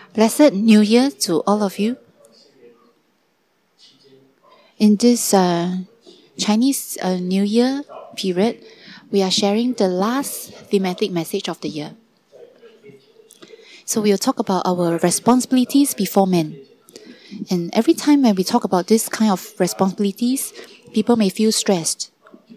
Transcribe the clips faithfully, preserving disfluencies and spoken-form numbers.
Blessed New Year to all of you. In this uh, Chinese uh, New Year period, we are sharing the last thematic message of the year. So we will talk about our responsibilities before men. And every time when we talk about this kind of responsibilities, people may feel stressed.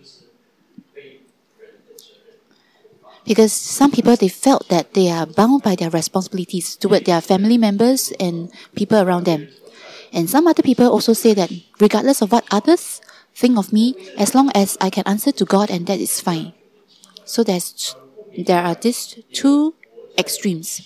Because some people, they felt that they are bound by their responsibilities toward their family members and people around them. And some other people also say that regardless of what others think of me, as long as I can answer to God, and that is fine. So there's there are these two extremes.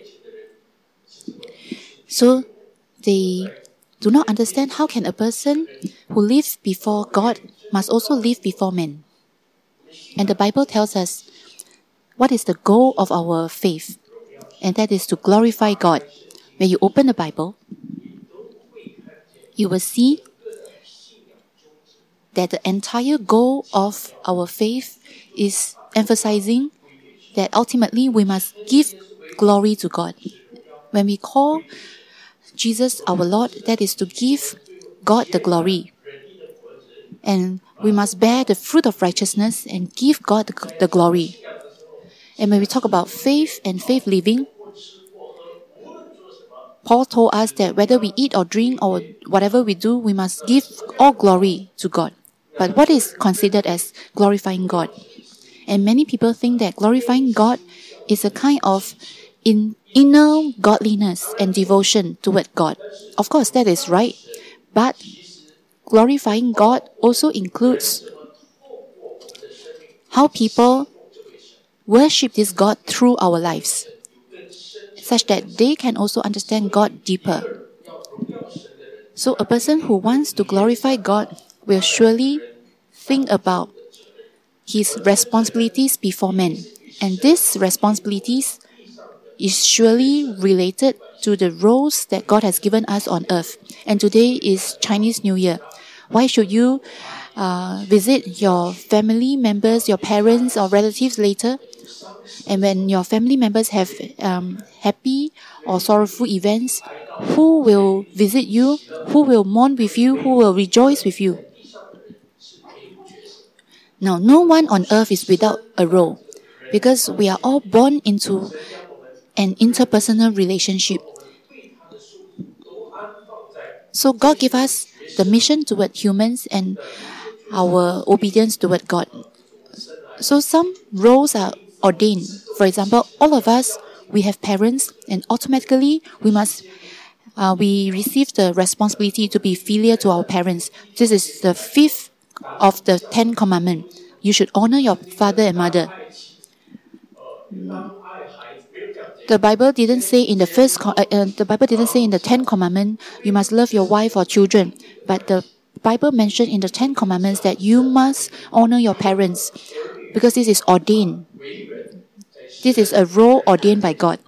So they do not understand how can a person who lives before God must also live before men. And the Bible tells us what is the goal of our faith, and that is to glorify God. When you open the Bible, you will see that the entire goal of our faith is emphasizing that ultimately we must give glory to God. When we call Jesus our Lord, that is to give God the glory. And we must bear the fruit of righteousness and give God the, the glory. And when we talk about faith and faith living, Paul told us that whether we eat or drink or whatever we do, we must give all glory to God. But what is considered as glorifying God? And many people think that glorifying God is a kind of in inner godliness and devotion toward God. Of course, that is right. But glorifying God also includes how people worship this God through our lives, such that they can also understand God deeper. So a person who wants to glorify God will surely think about his responsibilities before men. And these responsibilities is surely related to the roles that God has given us on earth. And today is Chinese New Year. Why should you uh, visit your family members, your parents or relatives later? And when your family members have um, happy or sorrowful events, who will visit you? Who will mourn with you? Who will rejoice with you? Now, no one on earth is without a role, because we are all born into an interpersonal relationship. So God gave us the mission toward humans and our obedience toward God. So some roles are ordained. For example, all of us, we have parents, and automatically we must uh, we receive the responsibility to be filial to our parents. This is the fifth of the Ten Commandments. You should honor your father and mother. The Bible didn't say in the first uh, uh, the Bible didn't say in the Ten Commandments you must love your wife or children, but the Bible mentioned in the Ten Commandments that you must honor your parents, because this is ordained. This is a role ordained by God.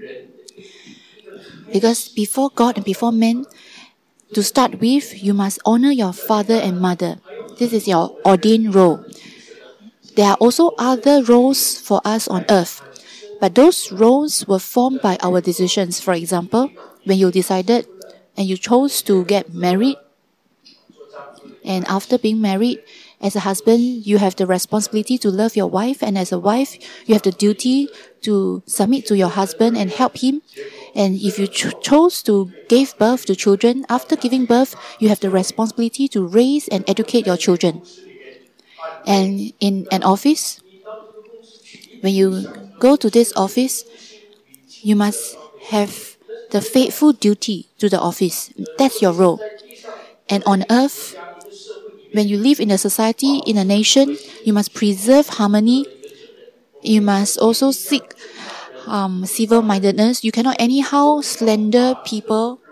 Because before God and before men, to start with, you must honor your father and mother. This is your ordained role. There are also other roles for us on earth, but those roles were formed by our decisions. For example, when you decided and you chose to get married, and after being married, as a husband, you have the responsibility to love your wife, and as a wife, you have the duty to submit to your husband and help him. And if you cho- chose to give birth to children, after giving birth, you have the responsibility to raise and educate your children. And in an office, when you go to this office, you must have the faithful duty to the office. That's your role. And on earth, when you live in a society, in a nation, you must preserve harmony. You must also seek um, civil-mindedness. You cannot anyhow slander people.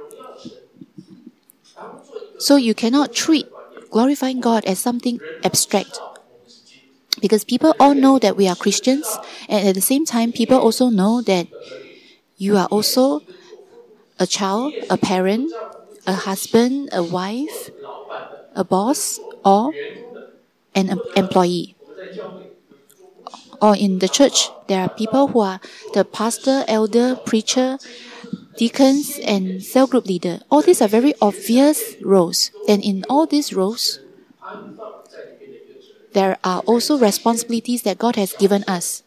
So you cannot treat glorifying God as something abstract. Because people all know that we are Christians, and at the same time, people also know that you are also a child, a parent, a husband, a wife, a boss, or an em- employee. Or in the church, there are people who are the pastor, elder, preacher, deacons and cell group leader. All these are very obvious roles. And in all these roles, there are also responsibilities that God has given us.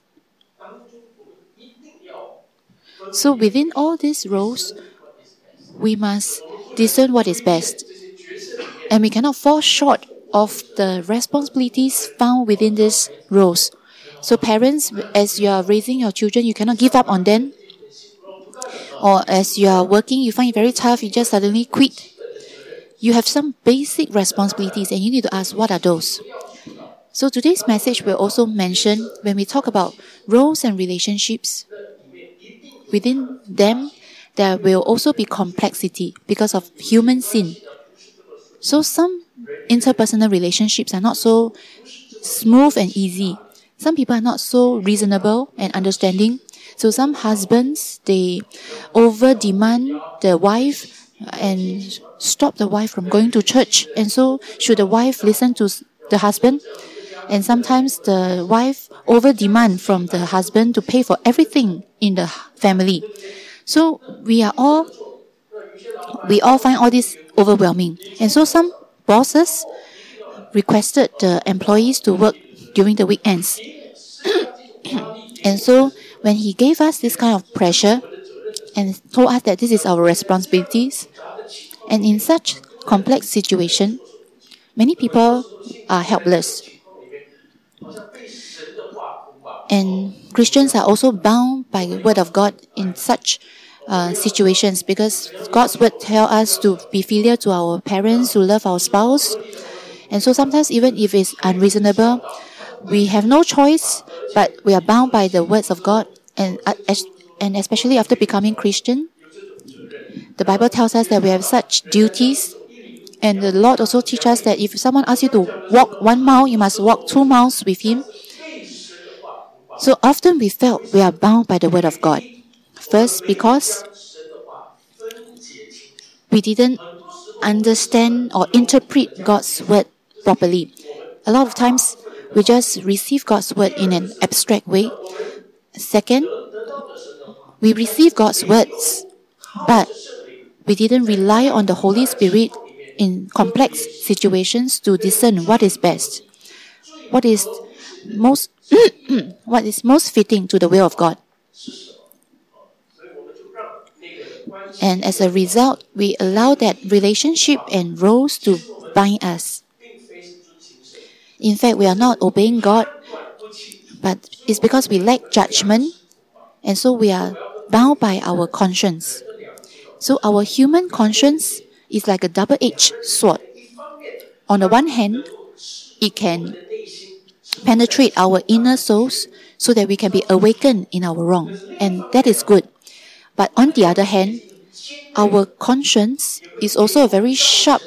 So within all these roles, we must discern what is best. And we cannot fall short of the responsibilities found within these roles. So parents, as you are raising your children, you cannot give up on them. Or as you are working, you find it very tough, you just suddenly quit. You have some basic responsibilities and you need to ask, what are those? So today's message will also mention, when we talk about roles and relationships, within them, there will also be complexity because of human sin. So some interpersonal relationships are not so smooth and easy. Some people are not so reasonable and understanding. So some husbands, they over-demand the wife and stop the wife from going to church. And so should the wife listen to the husband? And sometimes the wife over-demand from the husband to pay for everything in the family. So we are all, we all find all this overwhelming. And so some bosses requested the employees to work during the weekends. And so when he gave us this kind of pressure and told us that this is our responsibilities, and in such complex situation, many people are helpless. And Christians are also bound by the word of God in such uh, situations, because God's word tells us to be filial to our parents, to love our spouse. And so sometimes even if it's unreasonable, we have no choice, but we are bound by the words of God. And, uh, and especially after becoming Christian, the Bible tells us that we have such duties. And the Lord also teaches us that if someone asks you to walk one mile, you must walk two miles with him. So often we felt we are bound by the word of God. First, because we didn't understand or interpret God's word properly. A lot of times, we just receive God's word in an abstract way. Second, we receive God's words, but we didn't rely on the Holy Spirit in complex situations to discern what is best, what is most, what is most fitting to the will of God. And as a result, we allow that relationship and roles to bind us. In fact, we are not obeying God, but it's because we lack judgment, and so we are bound by our conscience. So our human conscience is like a double-edged sword. On the one hand, it can penetrate our inner souls so that we can be awakened in our wrong, and that is good. But on the other hand, our conscience is also a very sharp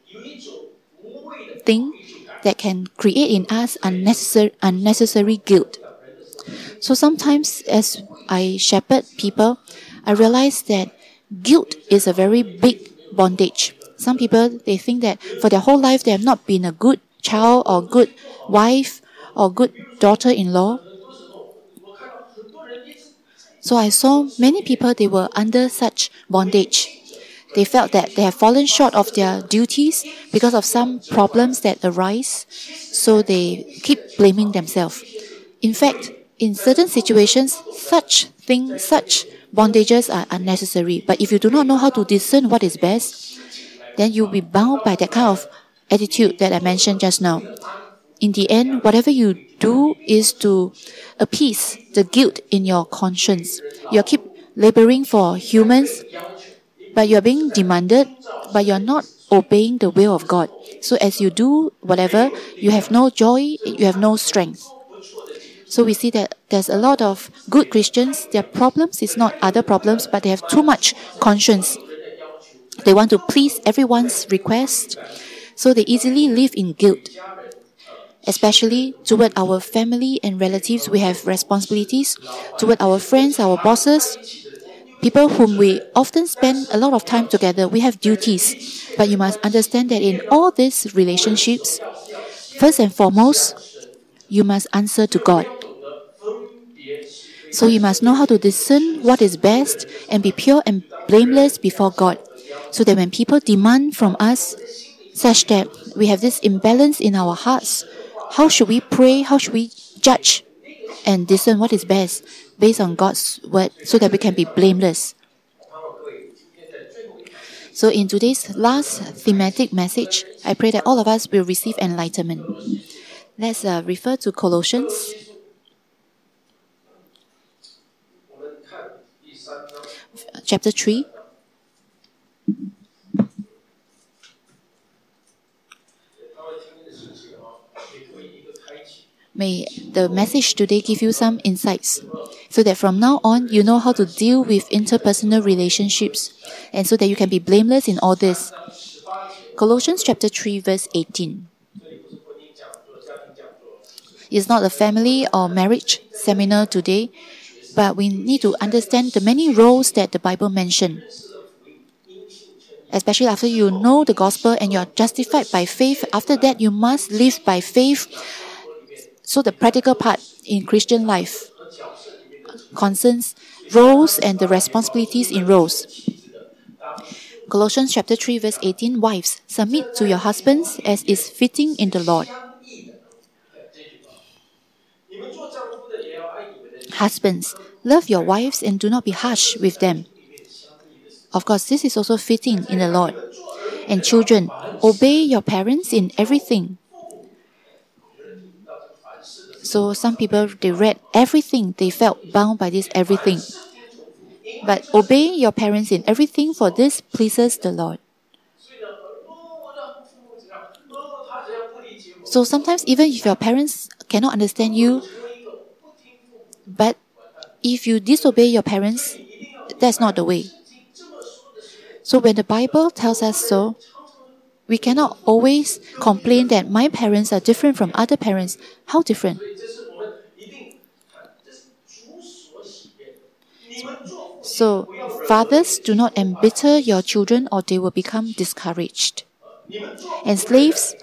thing that can create in us unnecessary, unnecessary guilt. So sometimes as I shepherd people, I realize that guilt is a very big bondage. Some people, they think that for their whole life they have not been a good child or good wife or good daughter-in-law. So I saw many people, they were under such bondage. They felt that they have fallen short of their duties because of some problems that arise, so they keep blaming themselves. In fact, in certain situations, such things, such bondages are unnecessary. But if you do not know how to discern what is best, then you'll be bound by that kind of attitude that I mentioned just now. In the end, whatever you do is to appease the guilt in your conscience. You keep laboring for humans, but you're being demanded, but you're not obeying the will of God. So as you do whatever, you have no joy, you have no strength. So we see that there's a lot of good Christians, their problems is not other problems, but they have too much conscience. They want to please everyone's request, so they easily live in guilt. Especially toward our family and relatives, we have responsibilities. Toward our friends, our bosses, people whom we often spend a lot of time together, we have duties. But you must understand that in all these relationships, first and foremost, you must answer to God. So you must know how to discern what is best and be pure and blameless before God, so that when people demand from us such that we have this imbalance in our hearts, how should we pray? How should we judge and discern what is best based on God's word, so that we can be blameless? So in today's last thematic message, I pray that all of us will receive enlightenment. Let's uh, refer to Colossians chapter three. May the message today give you some insights, so that from now on you know how to deal with interpersonal relationships, and so that you can be blameless in all this. Colossians chapter three verse eighteen. It's not a family or marriage seminar today, but we need to understand the many roles that the Bible mentioned. Especially after you know the gospel and you are justified by faith, after that you must live by faith. So the practical part in Christian life concerns roles and the responsibilities in roles. Colossians chapter three verse eighteen, wives, submit to your husbands as is fitting in the Lord. Husbands, love your wives and do not be harsh with them. Of course, this is also fitting in the Lord. And children, obey your parents in everything. So some people, they read everything, they felt bound by this everything. But obey your parents in everything, for this pleases the Lord. So sometimes even if your parents cannot understand you, but if you disobey your parents, that's not the way. So when the Bible tells us so, we cannot always complain that my parents are different from other parents. How different? So, fathers, do not embitter your children or they will become discouraged. And slaves,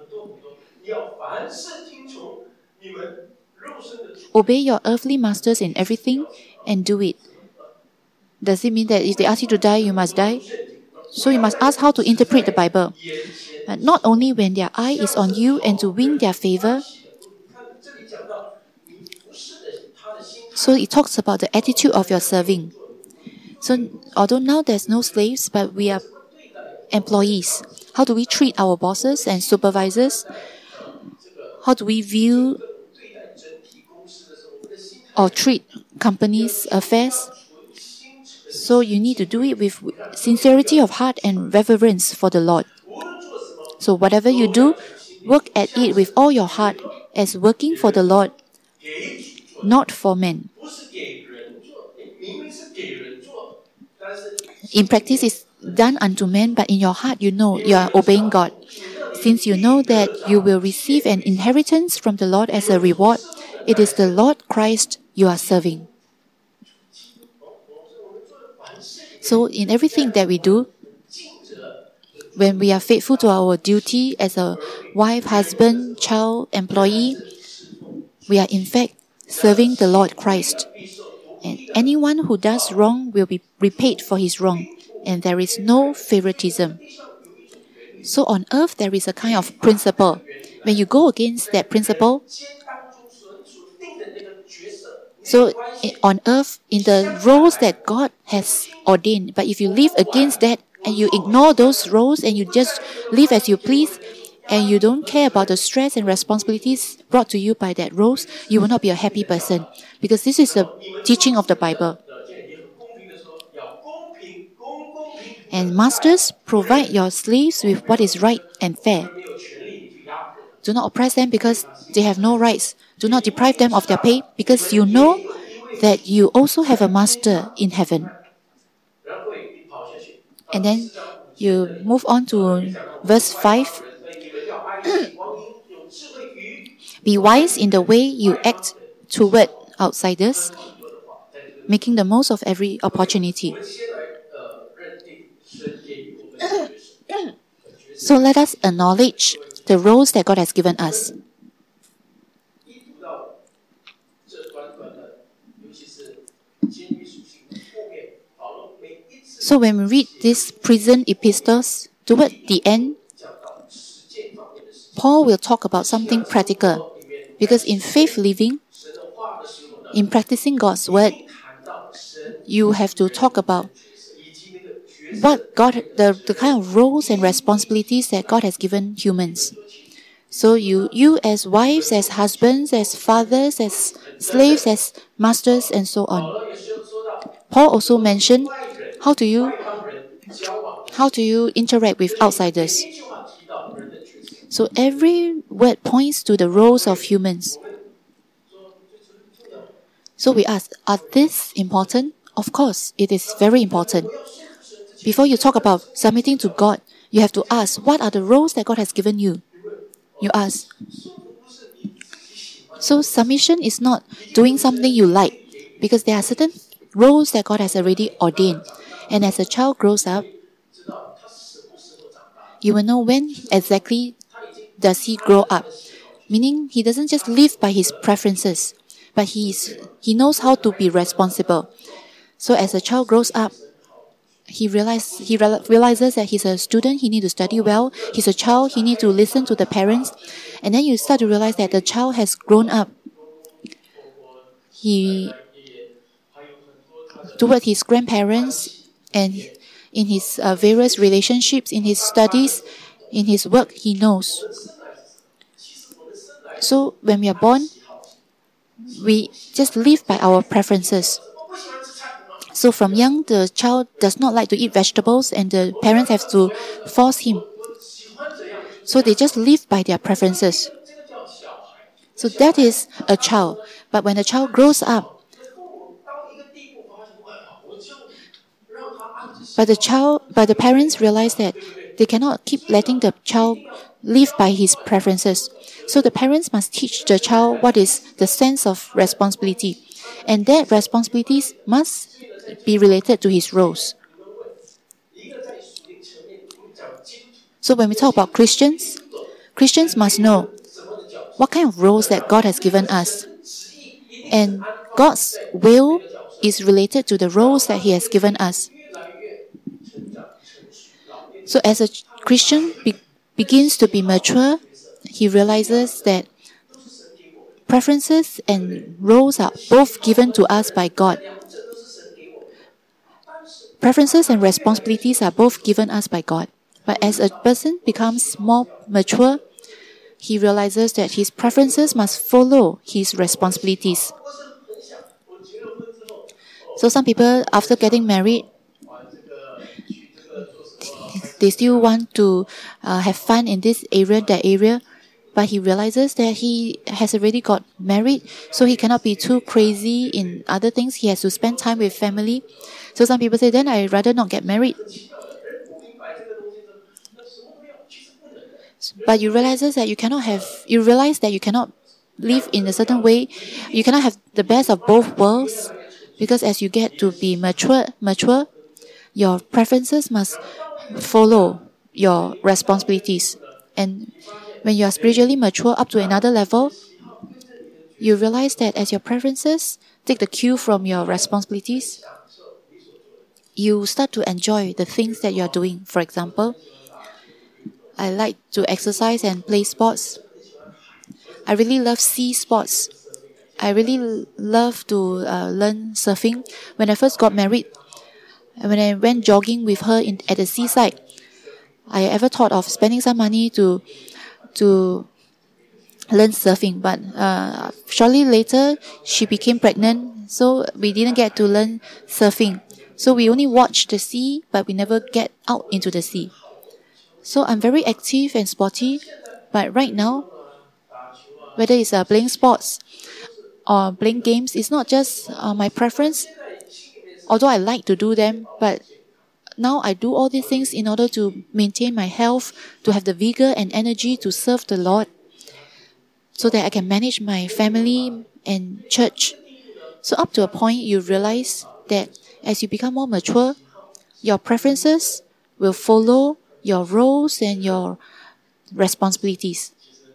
obey your earthly masters in everything and do it. Does it mean that if they ask you to die, you must die? So you must ask how to interpret the Bible. But not only when their eye is on you and to win their favor. So it talks about the attitude of your serving. So although now there's no slaves, but we are employees. How do we treat our bosses and supervisors? How do we view or treat companies' affairs? So you need to do it with sincerity of heart and reverence for the Lord. So whatever you do, work at it with all your heart as working for the Lord, not for men. In practice, it's done unto men, but in your heart you know you are obeying God. Since you know that you will receive an inheritance from the Lord as a reward, it is the Lord Christ you are serving. So in everything that we do, when we are faithful to our duty as a wife, husband, child, employee, we are in fact serving the Lord Christ. And anyone who does wrong will be repaid for his wrong, and there is no favoritism. So on earth, there is a kind of principle. When you go against that principle, so on earth, in the roles that God has ordained, but if you live against that and you ignore those roles and you just live as you please, and you don't care about the stress and responsibilities brought to you by that roles, you will not be a happy person. Because this is the teaching of the Bible. And masters, provide your slaves with what is right and fair. Do not oppress them because they have no rights. Do not deprive them of their pay because you know that you also have a master in heaven. And then you move on to verse five. Be wise in the way you act toward outsiders, making the most of every opportunity. So let us acknowledge the roles that God has given us. So when we read these prison epistles, toward the end, Paul will talk about something practical. Because in faith living, in practicing God's word, you have to talk about what God, the, the kind of roles and responsibilities that God has given humans. So you, you as wives, as husbands, as fathers, as slaves, as masters, and so on. Paul also mentioned how do you how do you interact with outsiders. So every word points to the roles of humans. So we ask, are these important? Of course, it is very important. Before you talk about submitting to God, you have to ask, what are the roles that God has given you? You ask. So submission is not doing something you like, because there are certain roles that God has already ordained. And as a child grows up, you will know when exactly does he grow up. Meaning he doesn't just live by his preferences, but he's, he knows how to be responsible. So as a child grows up, he realize, he realizes that he's a student, he needs to study well. He's a child, he needs to listen to the parents. And then you start to realize that the child has grown up. He, toward his grandparents and in his uh, various relationships, in his studies, in his work, he knows. So when we are born, we just live by our preferences. So from young, the child does not like to eat vegetables and the parents have to force him. So they just live by their preferences. So that is a child. But when a child grows up, but the child, but the parents realize that they cannot keep letting the child live by his preferences. So the parents must teach the child what is the sense of responsibility. And that responsibilities must be related to his roles. So when we talk about Christians, Christians must know what kind of roles that God has given us. And God's will is related to the roles that he has given us. So as a Christian be- begins to be mature, he realizes that preferences and roles are both given to us by God. Preferences and responsibilities are both given us by God. But as a person becomes more mature, he realizes that his preferences must follow his responsibilities. So some people, after getting married, they still want to uh, have fun in this area, that area. But he realizes that he has already got married, so he cannot be too crazy in other things. He has to spend time with family. So some people say, then I'd rather not get married. But you realize that you cannot have, you realize that you cannot live in a certain way. You cannot have the best of both worlds, because as you get to be mature, mature, your preferences must follow your responsibilities. And when you are spiritually mature up to another level, you realize that as your preferences take the cue from your responsibilities, you start to enjoy the things that you are doing. For example, I like to exercise and play sports. I really love sea sports. I really love to uh, learn surfing. When I first got married, when I went jogging with her in, at the seaside, I ever thought of spending some money to to learn surfing. But uh, shortly later, she became pregnant, so we didn't get to learn surfing. So we only watched the sea, but we never get out into the sea. So I'm very active and sporty, but right now, whether it's uh, playing sports or playing games, it's not just uh, my preference, although I like to do them, but now I do all these things in order to maintain my health, to have the vigor and energy to serve the Lord, so that I can manage my family and church. So up to a point, you realize that as you become more mature, your preferences will follow your roles and your responsibilities.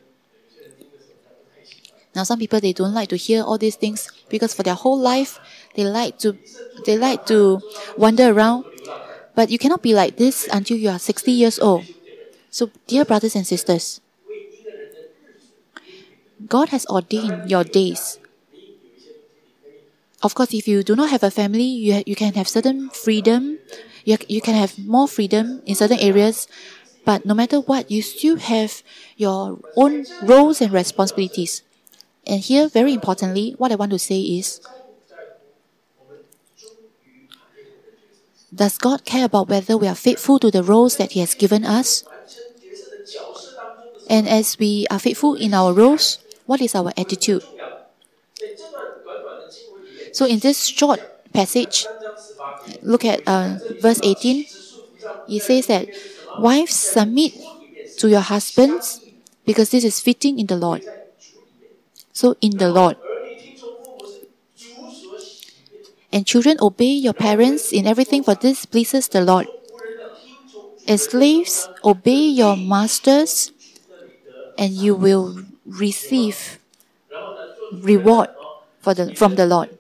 Now, some people, they don't like to hear all these things, because for their whole life, they like to, they like to wander around. But you cannot be like this until you are sixty years old. So, dear brothers and sisters, God has ordained your days. Of course, if you do not have a family, you, ha- you can have certain freedom. You, you can have more freedom in certain areas. But no matter what, you still have your own roles and responsibilities. And here, very importantly, what I want to say is, does God care about whether we are faithful to the roles that He has given us? And as we are faithful in our roles, what is our attitude? So in this short passage, look at uh, verse eighteen. It says that, wives, submit to your husbands because this is fitting in the Lord. So in the Lord. And children, obey your parents in everything, for this pleases the Lord. And slaves, obey your masters, and you will receive reward for the, from the Lord.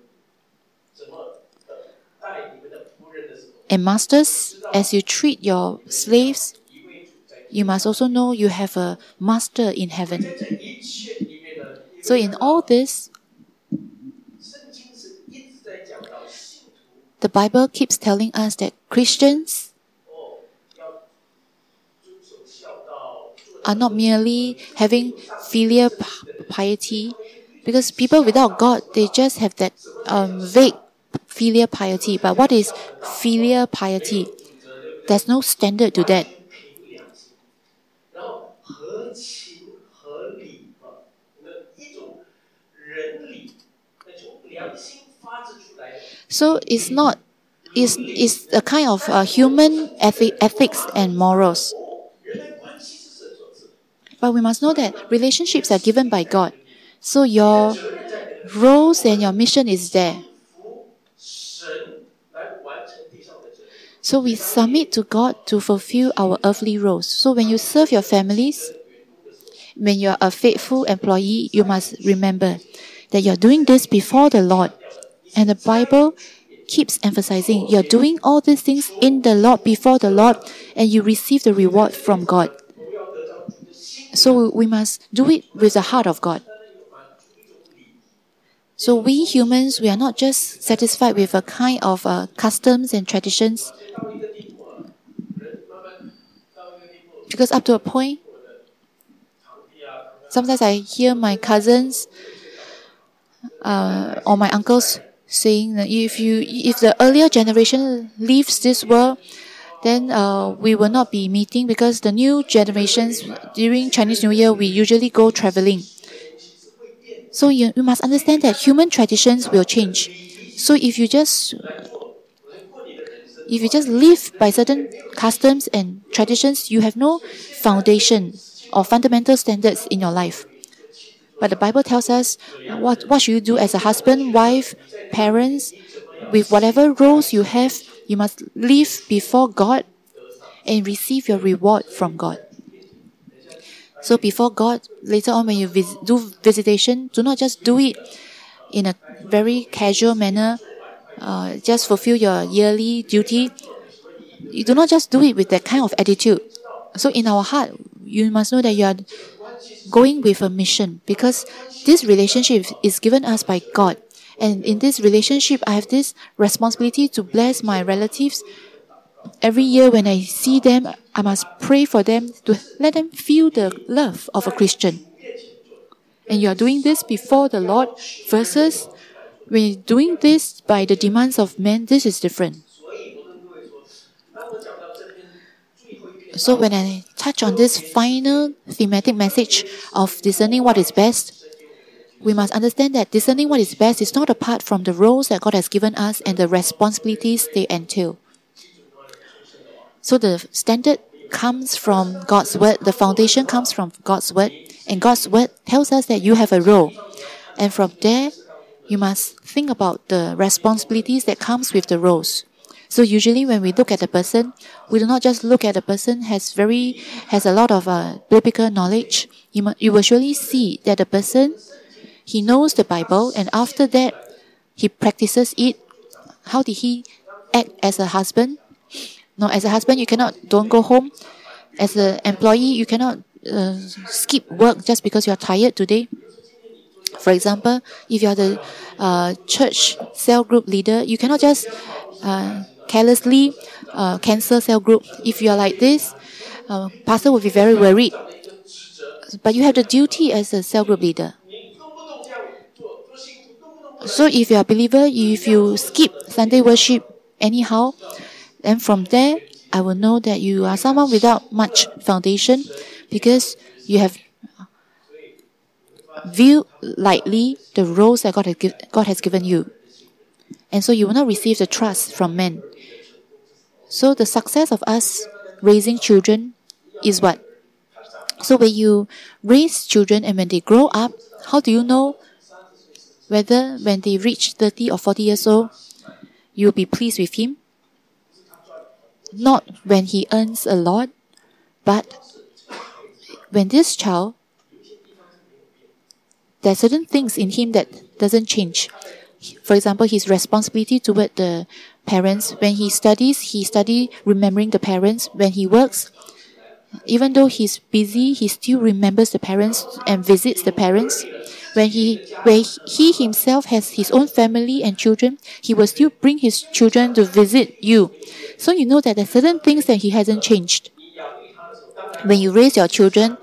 And masters, as you treat your slaves, you must also know you have a master in heaven. So in all this, the Bible keeps telling us that Christians are not merely having filial piety, because people without God, they just have that um, vague filial piety. But what is filial piety? There's no standard to that. So it's not, it's, it's a kind of uh, human ethi- ethics and morals. But we must know that relationships are given by God. So your roles and your mission is there. So we submit to God to fulfill our earthly roles. So when you serve your families, when you are a faithful employee, you must remember that you are doing this before the Lord. And the Bible keeps emphasizing you're doing all these things in the Lord, before the Lord, and you receive the reward from God. So we must do it with the heart of God. So we humans, we are not just satisfied with a kind of uh, customs and traditions. Because up to a point, sometimes I hear my cousins uh, or my uncles saying that if you, if the earlier generation leaves this world, then uh, we will not be meeting, because the new generations, during Chinese New Year, we usually go traveling. So you, you must understand that human traditions will change. So if you just if you just live by certain customs and traditions, you have no foundation or fundamental standards in your life. But the Bible tells us what, what should you do as a husband, wife, parents, with whatever roles you have, you must live before God and receive your reward from God. So before God, later on when you vis- do visitation, do not just do it in a very casual manner, uh, just fulfill your yearly duty. You do not just do it with that kind of attitude. So in our heart, you must know that you are going with a mission, because this relationship is given us by God. And in this relationship, I have this responsibility to bless my relatives. Every year when I see them, I must pray for them to let them feel the love of a Christian. And you are doing this before the Lord versus when you're doing this by the demands of men, this is different. So when I touch on this final thematic message of discerning what is best, we must understand that discerning what is best is not apart from the roles that God has given us and the responsibilities they entail. So the standard comes from God's word, the foundation comes from God's word, and God's word tells us that you have a role. And from there, you must think about the responsibilities that comes with the roles. So usually when we look at a person, we do not just look at a person has very has a lot of uh, biblical knowledge. You, mu- you will surely see that the person, he knows the Bible, and after that, he practices it. How did he act as a husband? No, as a husband, you cannot don't go home. As an employee, you cannot uh, skip work just because you are tired today. For example, if you are the uh, church cell group leader, you cannot just uh, carelessly uh, cancel cell group. If you are like this, uh, pastor will be very worried. But you have the duty as a cell group leader. So if you are a believer, if you skip Sunday worship anyhow, then from there, I will know that you are someone without much foundation, because you have viewed lightly the roles that God has, give, God has given you. And so you will not receive the trust from men. So the success of us raising children is what? So when you raise children and when they grow up, how do you know whether when they reach thirty or forty years old, you'll be pleased with him? Not when he earns a lot, but when this child, there are certain things in him that doesn't change. For example, his responsibility toward the parents. When he studies, he study remembering the parents. When he works, even though he's busy, he still remembers the parents and visits the parents. When he, when he himself has his own family and children, he will still bring his children to visit you. So you know that there are certain things that he hasn't changed. When you raise your children,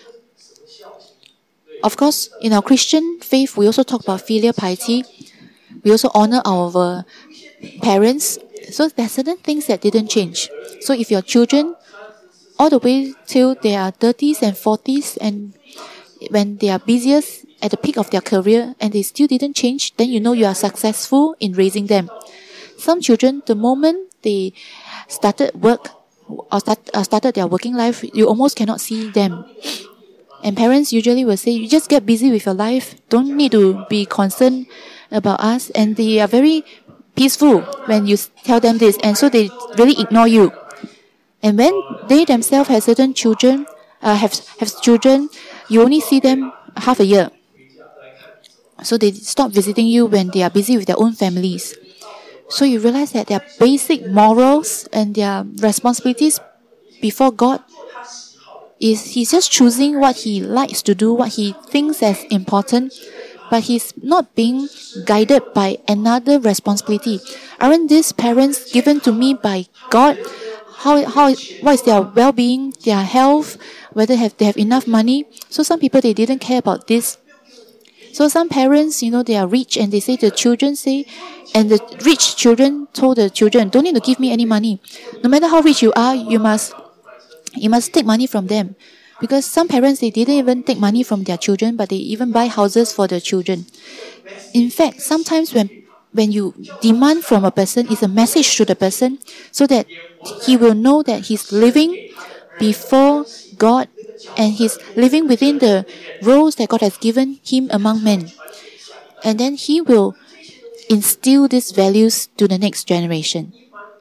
of course, in our Christian faith, we also talk about filial piety. We also honor our parents. So there are certain things that didn't change. So if your children, all the way till they are thirties and forties, and when they are busiest at the peak of their career and they still didn't change, then you know you are successful in raising them. Some children, the moment they started work or start, uh, started their working life, you almost cannot see them. And parents usually will say, you just get busy with your life, don't need to be concerned about us. And they are very peaceful when you tell them this, and so they really ignore you. And when they themselves have certain children, uh, have have children, you only see them half a year. So they stop visiting you when they are busy with their own families. So you realize that their basic morals and their responsibilities before God is he's just choosing what he likes to do, what he thinks as important, but he's not being guided by another responsibility. Aren't these parents given to me by God? How how what is their well-being, their health, whether have they have enough money? So some people, they didn't care about this. So some parents, you know, they are rich and they say the children say, and the rich children told the children, don't need to give me any money. No matter how rich you are, you must you must take money from them. Because some parents, they didn't even take money from their children, but they even buy houses for the children. In fact, sometimes when when you demand from a person, it's a message to the person so that he will know that he's living before God and he's living within the roles that God has given him among men. And then he will instill these values to the next generation.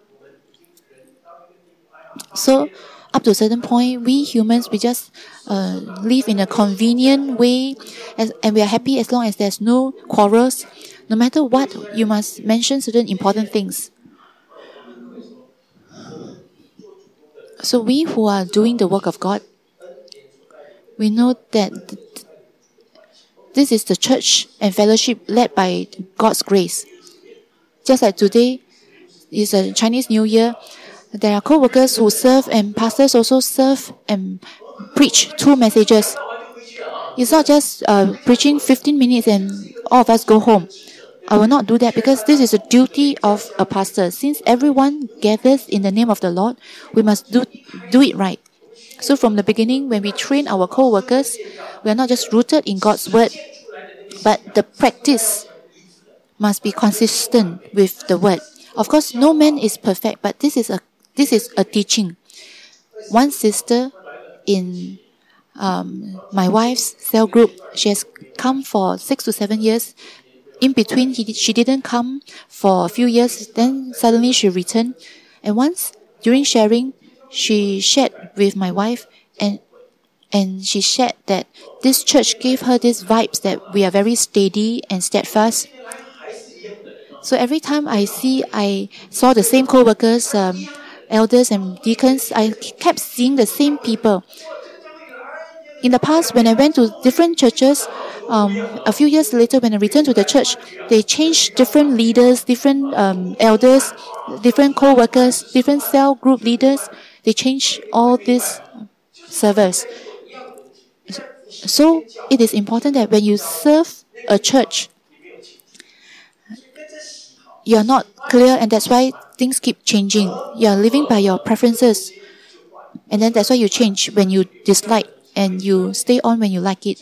So, up to a certain point, we humans, we just uh, live in a convenient way, as, and we are happy as long as there's no quarrels. No matter what, you must mention certain important things. So we who are doing the work of God, we know that this is the church and fellowship led by God's grace. Just like today is a Chinese New Year, there are co-workers who serve and pastors also serve and preach two messages. It's not just uh, preaching fifteen minutes and all of us go home. I will not do that because this is a duty of a pastor. Since everyone gathers in the name of the Lord, we must do, do it right. So from the beginning, when we train our co-workers, we are not just rooted in God's word, but the practice must be consistent with the word. Of course, no man is perfect, but this is a this is a teaching. One sister in um, my wife's cell group, she has come for six to seven years. In between, he, she didn't come for a few years. Then suddenly she returned. And once, during sharing, she shared with my wife, and and she shared that this church gave her these vibes that we are very steady and steadfast. So every time I see, I saw the same co-workers um, elders and deacons, I kept seeing the same people. In the past, when I went to different churches, um, a few years later, when I returned to the church, they changed different leaders, different um, elders, different co-workers, different cell group leaders. They changed all these servers. So it is important that when you serve a church, you are not clear, and that's why things keep changing. You are living by your preferences, and then that's why you change when you dislike, and you stay on when you like it.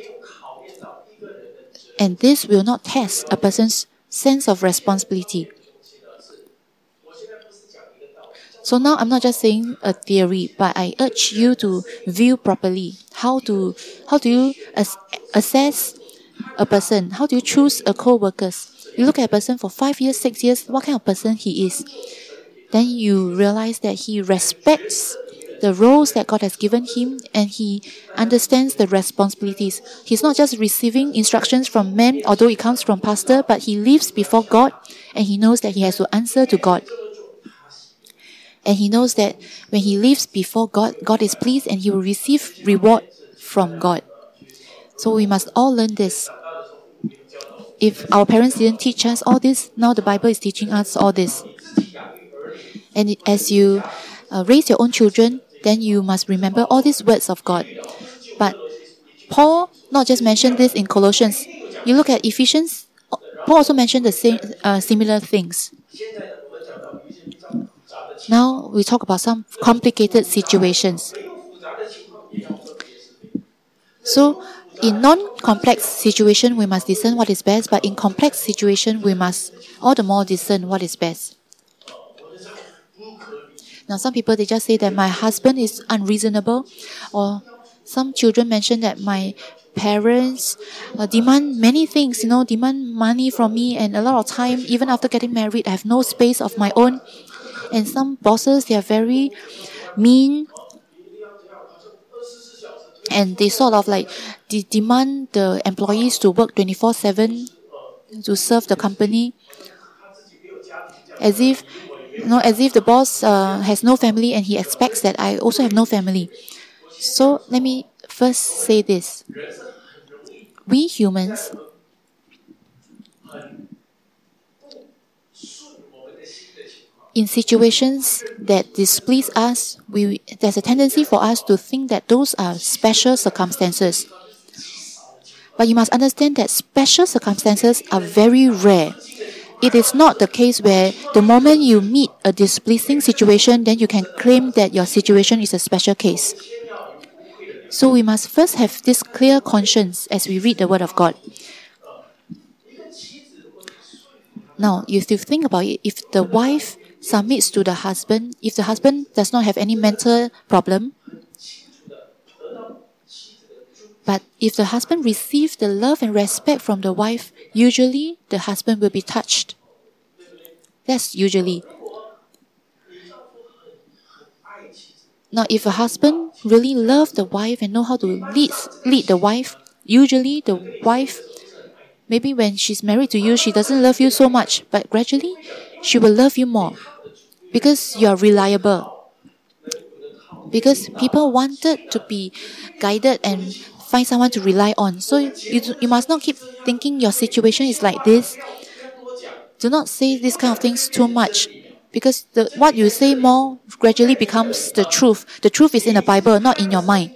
And this will not test a person's sense of responsibility. So now I'm not just saying a theory, but I urge you to view properly. How to how do you as, assess a person? How do you choose a co-worker? You look at a person for five years, six years, what kind of person he is. Then you realize that he respects the roles that God has given him, and he understands the responsibilities. He's not just receiving instructions from men, although it comes from pastor, but he lives before God, and he knows that he has to answer to God. And he knows that when he lives before God, God is pleased, and he will receive reward from God. So we must all learn this. If our parents didn't teach us all this, now the Bible is teaching us all this. And as you uh, raise your own children, then you must remember all these words of God. But Paul not just mentioned this in Colossians. You look at Ephesians, Paul also mentioned the same uh, similar things. Now we talk about some complicated situations. So in non-complex situation, we must discern what is best, but in complex situation, we must all the more discern what is best. Now, some people, they just say that my husband is unreasonable, or some children mention that my parents uh, demand many things, you know, demand money from me and a lot of time. Even after getting married, I have no space of my own. And some bosses, they are very mean, and they sort of like de- demand the employees to work twenty-four seven to serve the company, as if you know, as if the boss uh, has no family, and he expects that I also have no family. So let me first say this: we humans, in situations that displease us, we there's a tendency for us to think that those are special circumstances. But you must understand that special circumstances are very rare. It is not the case where the moment you meet a displeasing situation, then you can claim that your situation is a special case. So we must first have this clear conscience as we read the Word of God. Now, if you think about it, if the wife submits to the husband, if the husband does not have any mental problem, but if the husband receives the love and respect from the wife, usually the husband will be touched. That's usually. Now, if a husband really loves the wife and know how to lead, lead the wife, usually the wife, maybe when she's married to you, she doesn't love you so much, but gradually she will love you more because you are reliable. Because people wanted to be guided and find someone to rely on. So you, you must not keep thinking your situation is like this. Do not say these kind of things too much, because the, what you say more gradually becomes the truth. The truth is in the Bible, not in your mind.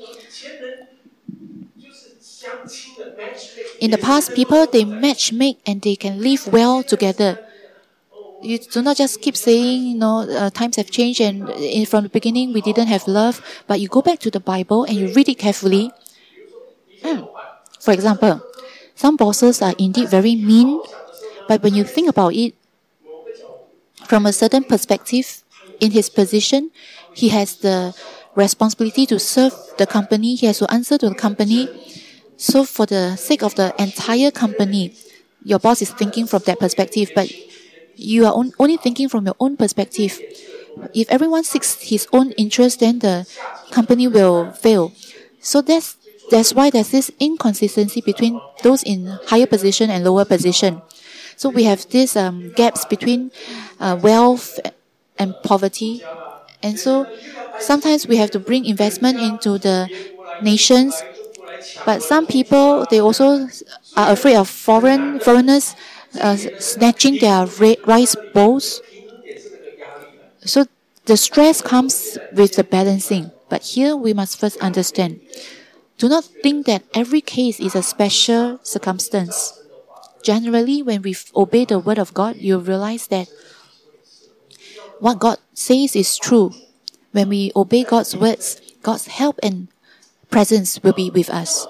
In the past, people, they match make and they can live well together. You do not just keep saying, you know, uh, times have changed and in, from the beginning we didn't have love, but you go back to the Bible and you read it carefully. Mm. For example, some bosses are indeed very mean, but when you think about it, from a certain perspective, in his position, he has the responsibility to serve the company, he has to answer to the company. So for the sake of the entire company, your boss is thinking from that perspective, but you are on, only thinking from your own perspective. If everyone seeks his own interest, then the company will fail. So that's that's why there's this inconsistency between those in higher position and lower position. So we have these um, gaps between uh, wealth and poverty. And so sometimes we have to bring investment into the nations. But some people, they also are afraid of foreign foreigners uh, snatching their rice bowls. So the stress comes with the balancing. But here we must first understand. Do not think that every case is a special circumstance. Generally, when we obey the word of God, you realize that what God says is true. When we obey God's words, God's help and presence will be with us.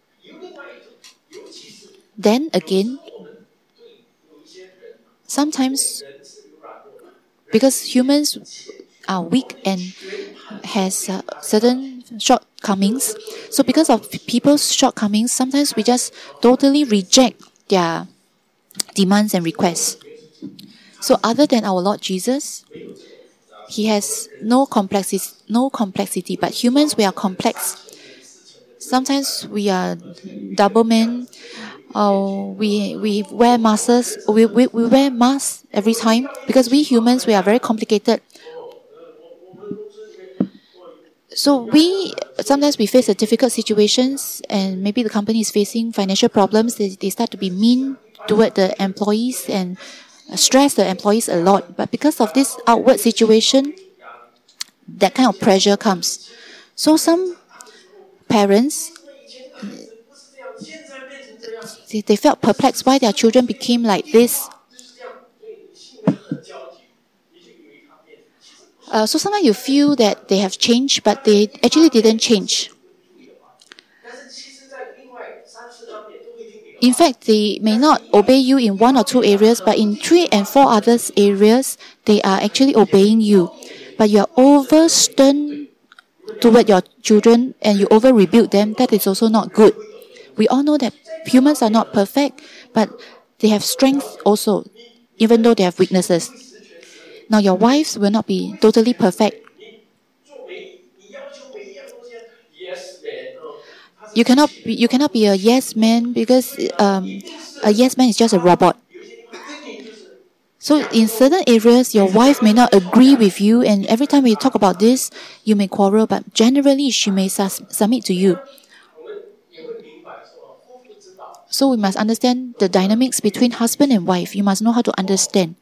Then again, sometimes because humans are weak and has uh, certain shortcomings, so because of people's shortcomings, sometimes we just totally reject their demands and requests. So other than our Lord Jesus, He has no complexity, no complexity. But humans, we are complex. Sometimes we are double men. Uh, we we wear masks. We, we we wear masks every time because we humans, we are very complicated. So we sometimes we face a difficult situations, and maybe the company is facing financial problems. They, they start to be mean toward the employees and stress the employees a lot. But because of this outward situation, that kind of pressure comes. So some parents, they, they felt perplexed why their children became like this. Uh, so sometimes you feel that they have changed, but they actually didn't change. In fact, they may not obey you in one or two areas, but in three and four other areas, they are actually obeying you. But you are over stern toward your children and you over rebuke them. That is also not good. We all know that humans are not perfect, but they have strength also, even though they have weaknesses. Now, your wives will not be totally perfect. You cannot be, you cannot be a yes man because um, a yes man is just a robot. So in certain areas, your wife may not agree with you, and every time we talk about this, you may quarrel, but generally she may sus- submit to you. So we must understand the dynamics between husband and wife. You must know how to understand.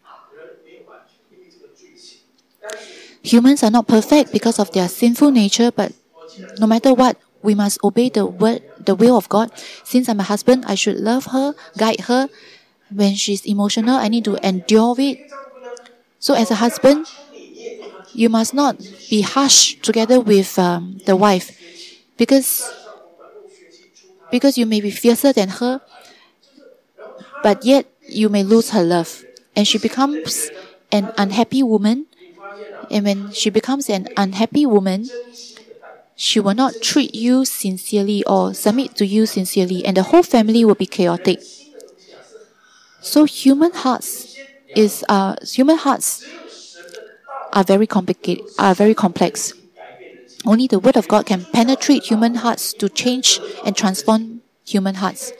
Humans are not perfect because of their sinful nature, but no matter what, we must obey the word, the will of God. Since I'm a husband, I should love her, guide her. When she's emotional, I need to endure it. So as a husband, you must not be harsh together with um, the wife, because because you may be fiercer than her, but yet you may lose her love, and she becomes an unhappy woman. And when she becomes an unhappy woman, she will not treat you sincerely or submit to you sincerely, and the whole family will be chaotic. So human hearts is uh, human hearts are very complicated, are very complex. Only the word of God can penetrate human hearts to change and transform human hearts.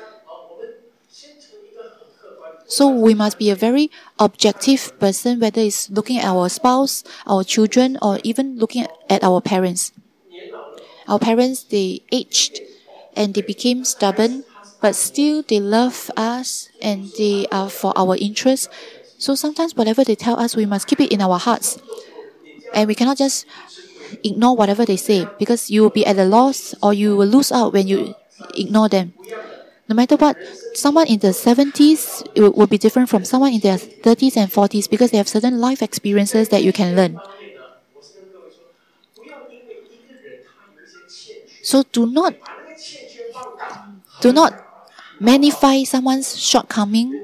So we must be a very objective person, whether it's looking at our spouse, our children, or even looking at our parents. Our parents, they aged and they became stubborn, but still they love us and they are for our interest. So sometimes whatever they tell us, we must keep it in our hearts. And we cannot just ignore whatever they say, because you will be at a loss or you will lose out when you ignore them. No matter what, someone in the seventies will, will be different from someone in their thirties and forties because they have certain life experiences that you can learn. So do not do not magnify someone's shortcoming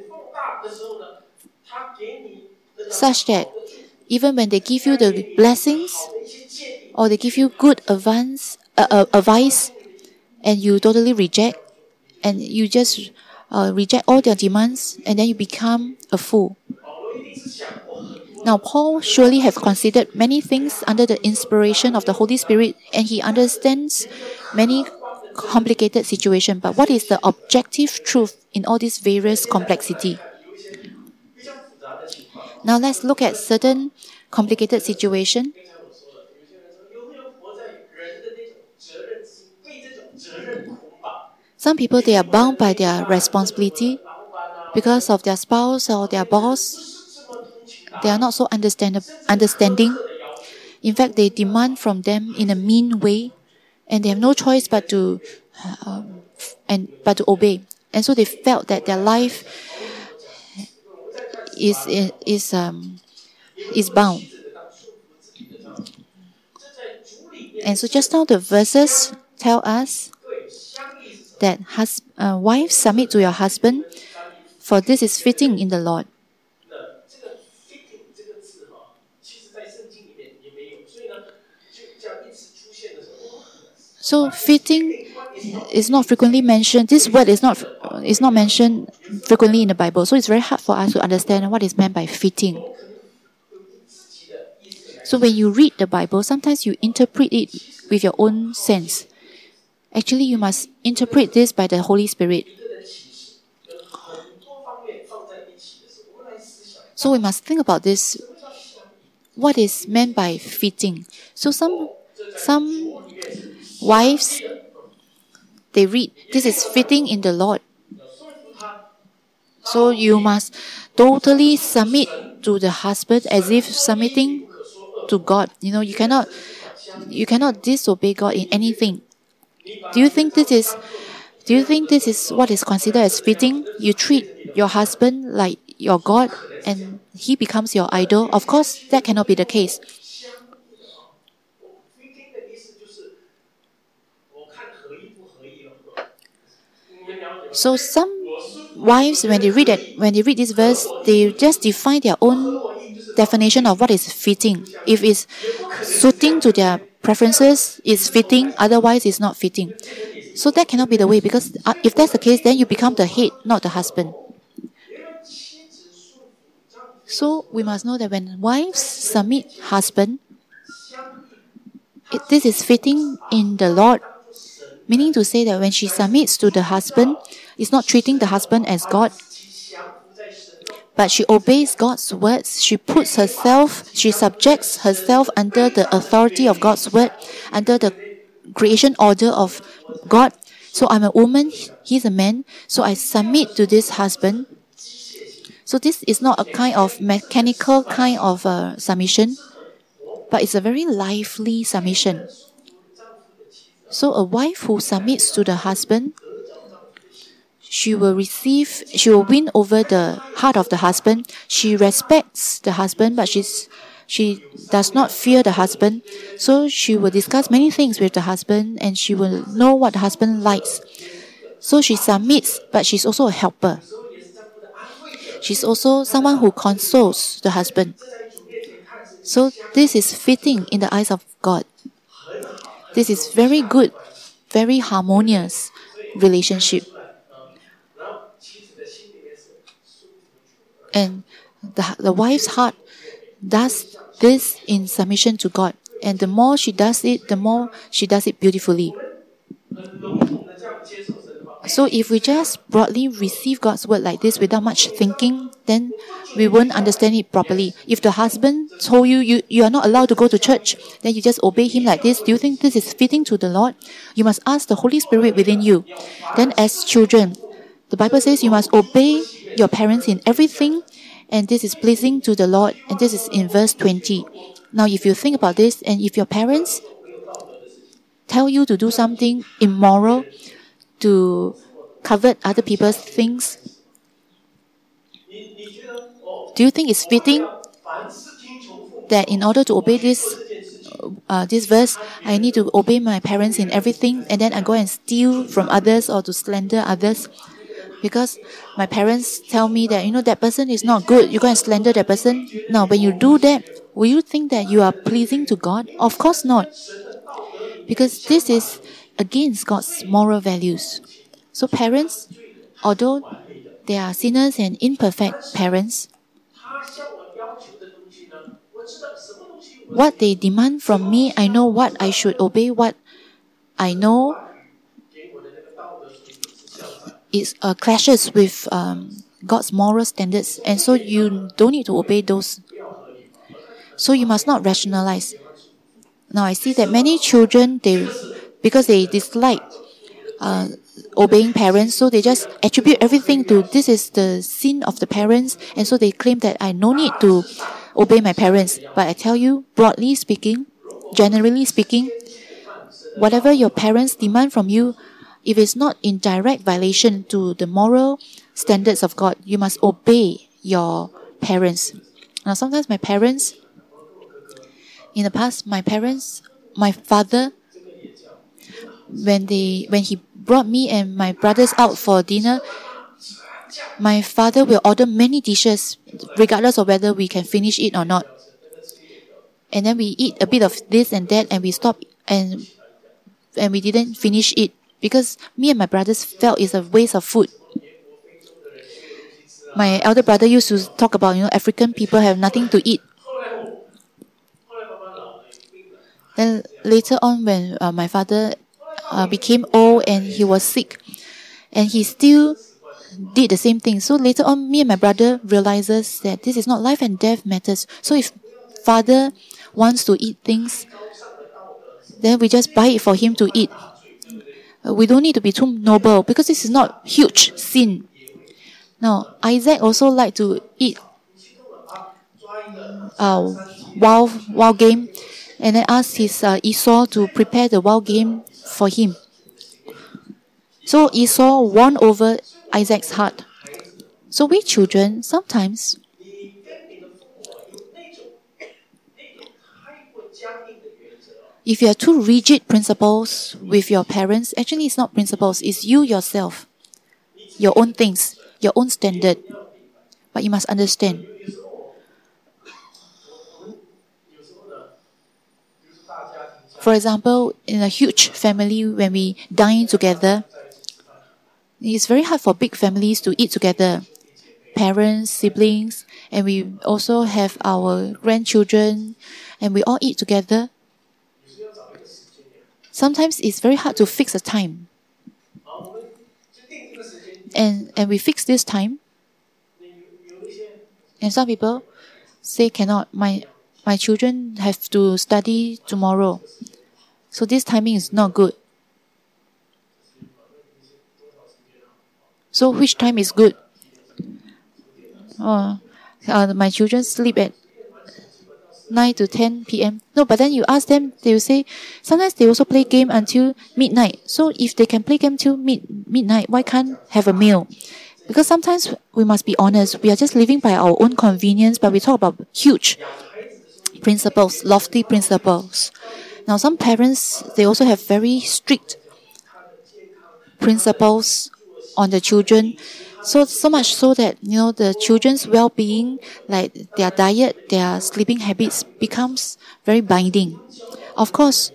such that even when they give you the blessings or they give you good advice, uh, uh, advice and you totally reject, and you just uh, reject all their demands, and then you become a fool. Now, Paul surely has considered many things under the inspiration of the Holy Spirit, and he understands many complicated situations. But what is the objective truth in all this various complexity? Now, let's look at certain complicated situation. Some people, they are bound by their responsibility because of their spouse or their boss. They are not so understand- understanding. In fact, they demand from them in a mean way, and they have no choice but to um, and but to obey. And so they felt that their life is is um is bound. And so just now the verses tell us that hus- uh, wives, submit to your husband, for this is fitting in the Lord. So fitting is not frequently mentioned. This word is not is not mentioned frequently in the Bible. So it's very hard for us to understand what is meant by fitting. So when you read the Bible, sometimes you interpret it with your own sense. Actually, you must interpret this by the Holy Spirit. So we must think about this. What is meant by fitting? So some some wives, they read, this is fitting in the Lord. So you must totally submit to the husband as if submitting to God. You know, you cannot you cannot disobey God in anything. Do you think this is do you think this is what is considered as fitting? You treat your husband like your God and he becomes your idol? Of course, that cannot be the case. So some wives, when they read it, when they read this verse, they just define their own definition of what is fitting. If it's suiting to their preferences, it's fitting. Otherwise, it's not fitting. So that cannot be the way, because if that's the case, then you become the head, not the husband. So we must know that when wives submit husband, it, this is fitting in the Lord. Meaning to say that when she submits to the husband, it's not treating the husband as God, but she obeys God's words. She puts herself, she subjects herself under the authority of God's word, under the creation order of God. So I'm a woman, he's a man, so I submit to this husband. So this is not a kind of mechanical kind of uh, submission, but it's a very lively submission. So a wife who submits to the husband, she will receive, she will win over the heart of the husband. She respects the husband, but she's, she does not fear the husband. So she will discuss many things with the husband, and she will know what the husband likes. So she submits, but she's also a helper. She's also someone who consoles the husband. So this is fitting in the eyes of God. This is very good, very harmonious relationship. And the, the wife's heart does this in submission to God. And the more she does it, the more she does it beautifully. So if we just broadly receive God's word like this without much thinking, then we won't understand it properly. If the husband told you, you you are not allowed to go to church, then you just obey him like this, do you think this is fitting to the Lord? You must ask the Holy Spirit within you. Then as children, the Bible says you must obey your parents in everything, and this is pleasing to the Lord, and this is in verse twenty. Now if you think about this, and if your parents tell you to do something immoral, to covet other people's things, do you think it's fitting that in order to obey this uh, this verse, I need to obey my parents in everything, and then I go and steal from others or to slander others? Because my parents tell me that, you know, that person is not good, you go and slander that person. Now, when you do that, will you think that you are pleasing to God? Of course not. Because this is against God's moral values. So parents, although they are sinners and imperfect parents, what they demand from me, I know what I should obey, what I know is uh, clashes with um, God's moral standards, and so you don't need to obey those. So you must not rationalize. Now I see that many children, they because they dislike uh, obeying parents, so they just attribute everything to this is the sin of the parents, and so they claim that I no need to obey my parents. But I tell you, broadly speaking, generally speaking, whatever your parents demand from you, if it's not in direct violation to the moral standards of God, you must obey your parents. Now, sometimes my parents, in the past, my parents, my father, when they when he brought me and my brothers out for dinner, my father will order many dishes, regardless of whether we can finish it or not. And then we eat a bit of this and that, and we stop and and we didn't finish it because me and my brothers felt it's a waste of food. My elder brother used to talk about, you know, African people have nothing to eat. Then later on, when uh, my father uh, became old and he was sick, and he still did the same thing. So later on, me and my brother realizes that this is not life and death matters. So if father wants to eat things, then we just buy it for him to eat. Uh, we don't need to be too noble because this is not huge sin. Now, Isaac also liked to eat uh, wild, wild game, and then asked his uh, Esau to prepare the wild game for him. So Esau won over Isaac's heart. So we children, sometimes, if you have too rigid principles with your parents, actually it's not principles, it's you yourself, your own things, your own standard. But you must understand. For example, in a huge family, when we dine together, it's very hard for big families to eat together. Parents, siblings, and we also have our grandchildren, and we all eat together. Sometimes it's very hard to fix a time. And, and we fix this time. And some people say cannot. My, my children have to study tomorrow. So this timing is not good. So which time is good? Oh, uh, my children sleep at nine to ten p.m. No, but then you ask them, they will say, sometimes they also play game until midnight. So if they can play game till mid midnight, why can't have a meal? Because sometimes we must be honest, we are just living by our own convenience, but we talk about huge principles, lofty principles. Now, some parents, they also have very strict principles on the children. So, so much so that, you know, the children's well-being, like their diet, their sleeping habits becomes very binding. Of course,